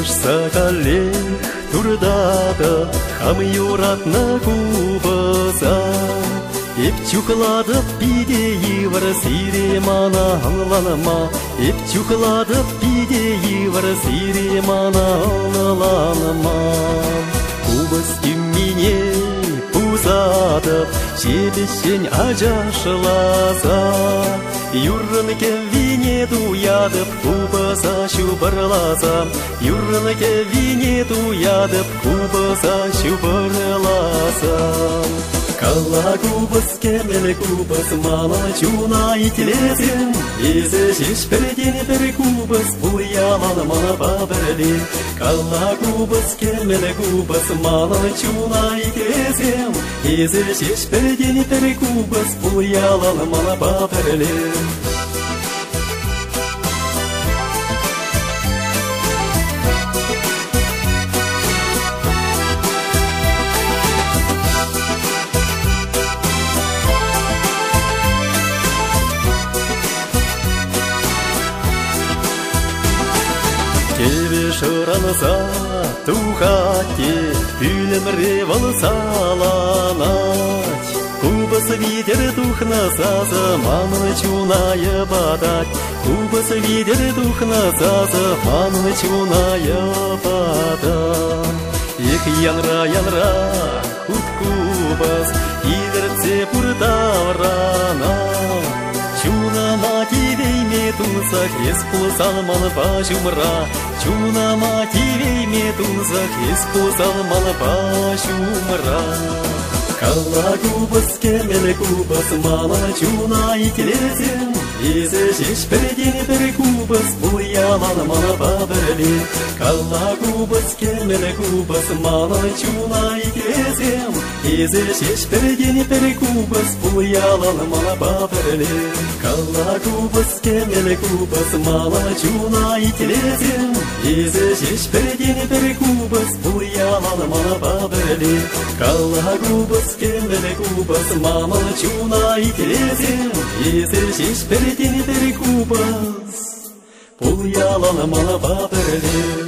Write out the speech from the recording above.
соколех турдады, хам юратны кубыза. Епчухладып пидейвар сиремана аңланыма, Епчухладып пидейвар сиремана аңланыма. Кубыз тиммине пузадып, жебешен ажашлаза. Юрын кевине дуядып, кубыза шубырлаза. Юрын кевине дуядып, кубыза шубырлаза. Калла кубыз кемел кубыз мала чуна итилесин, Изе шешперден бір кубыз бұл ялан мана бабірлен. Калла кубыз кемел кубыз мала чуна итилесин, Изе шешперден бір кубыз бұл ялан мана бабірлен. Тебе шыранса тухате, Пүлімре валсаланать. Кубыз видер тухнаса заманы чунaya badать. Кубыз видер тухнаса заманы чунaya badать. Их янра, кубыз, идерце пурдаврана. Чуна мативей метунсах, испулсалман пашумра. Чуна мативей метунсах, испулсалман пашумра. Калла кубыз кемел кубыз мала чуна итилесин, Изе шешперден бір кубыз бұл ялан мана бабірлен. Калла кубыз кемел кубыз мала чуна итилесин, Изе шешперден бір кубыз бұл ялан мана бабірлен. Калла кубыз кемел кубыз мала чуна итилесин, Изе шешперден бір кубыз бұл ялан мана бабірлен. Калла кубыз кемел кубыз мала чуна итилесин, Изе шешперден бір кубыз бұл ялан мана бабірлен.